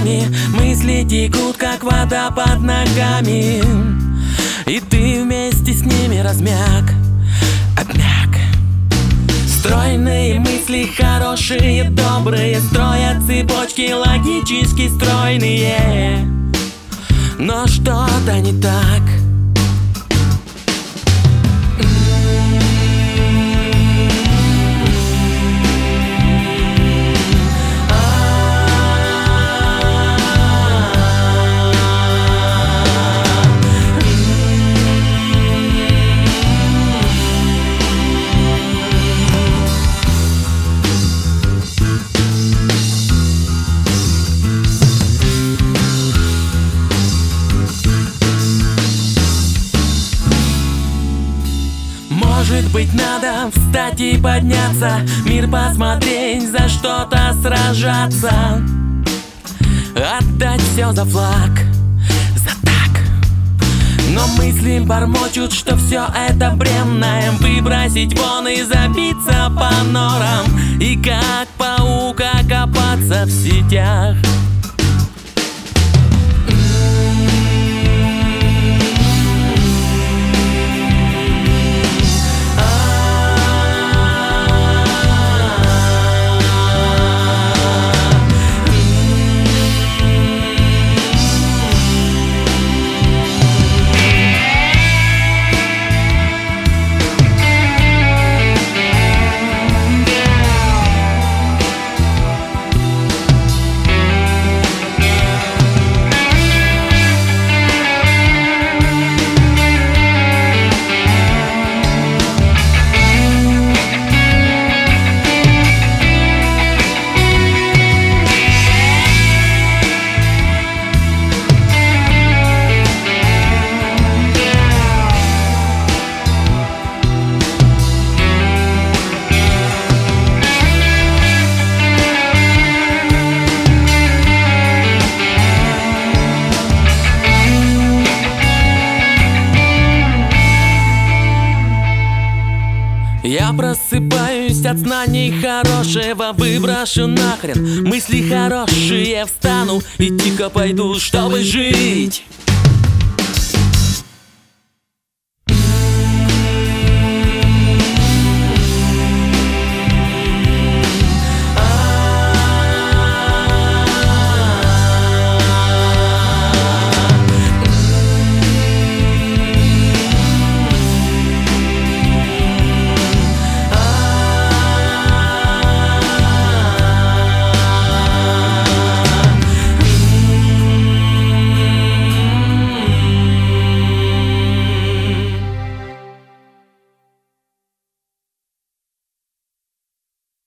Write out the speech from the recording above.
волнами, мысли текут, как вода под ногами, и ты вместе с ними размяк, обмяк. Стройные мысли, хорошие, добрые, строят цепочки логически стройные, но что-то не так. Может быть, надо встать и подняться, мир посмотреть, за что-то сражаться, отдать все за флаг, за так. Но мысли бормочут, что все это бренное, выбросить вон и забиться по норам, и как паук окопаться в сетях. Я просыпаюсь от знаний хорошего, выброшу нахрен мысли хорошие, встану и тихо пойду, чтобы жить.